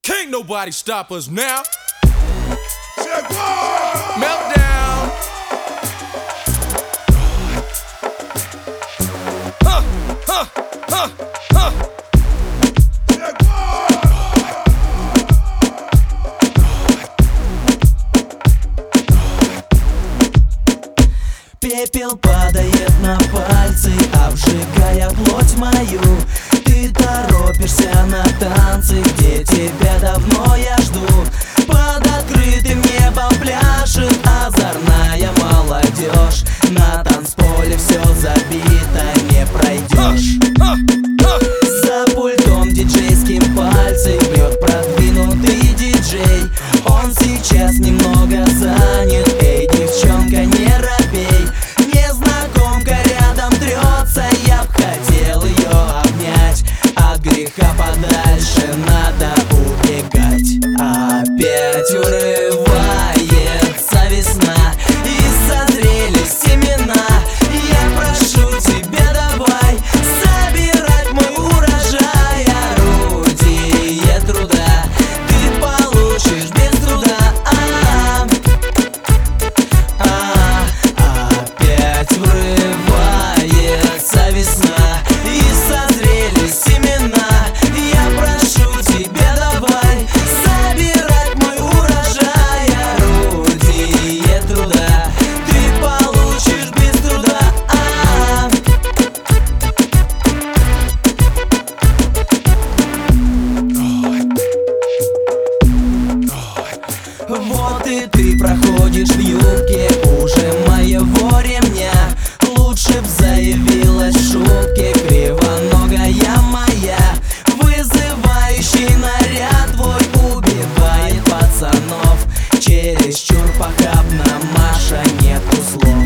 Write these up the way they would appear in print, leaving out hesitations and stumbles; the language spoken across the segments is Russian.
Can't nobody stop us now. Meltdown. Пепел падает на пальцы, обжигая плоть мою. Ты торопишься на танцы, где тебя давно я жду. Под открытым небом пляшет озорная молодежь. На танцполе все забито, не пройдешь. За пультом диджейским пальцы бьет продвинутый диджей. Он сейчас немного занят. Эй, девчонка, не робей. Незнакомка рядом трется, я б хотел ее обнять. От греха подальше надо убегать. Опять урывается весна, и созрели семена. Я прошу тебя, давай собирать мой урожай. Орудие труда ты получишь без труда. Опять врывается весна, и созрели семена. Я прошу тебя, давай собирать мой урожай. Орудие труда ты получишь без труда. Вот и ты проходишь в юбке уже моего ремня. Лучше б заявилась в шутке кривоногая моя. Вызывающий наряд твой убивает пацанов. Чересчур похабно, Маша, нету слов.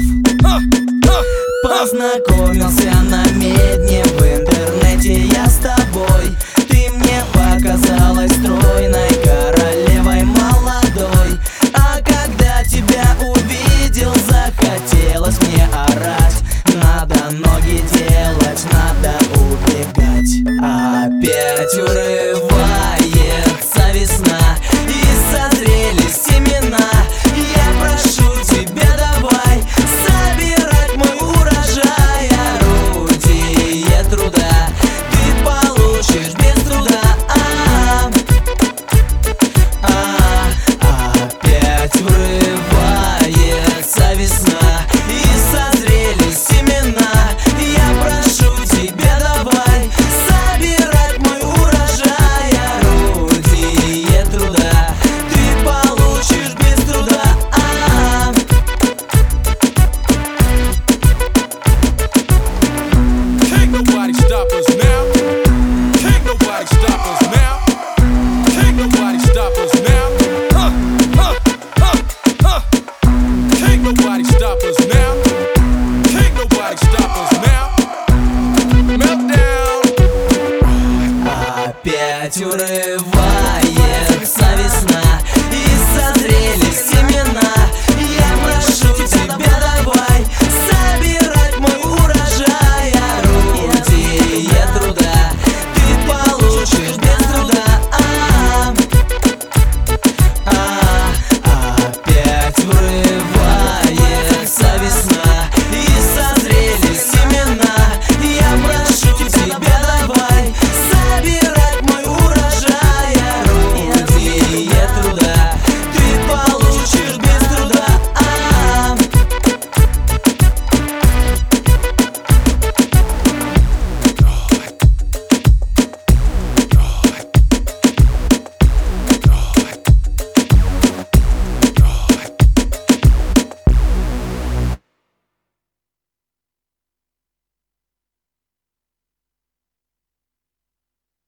Познакомился на медне, в интернете я с тобой. Ты мне показалась стройной королевой молодой. А когда тебя увидел, захотелось мне орать. Надо ноги делать, надо убегать. Опять урывается весна, и созрели семена. Я прошу тебя, давай собирать мой урожай. Орудие труда ты получишь без труда. Опять врывается весна, и созрели семена. Я прошу тебя, давай собирать мой урожай. Орудие труда ты получишь без труда. Can't nobody stop us now. Can't nobody stop us now. Can't nobody stop us now. Can't nobody stop us now. Can't nobody stop us now. Meltdown. Опять урывается весна, и созрели семена. Я прошу тебя, давай собирать мой урожай. Орудие труда ты получишь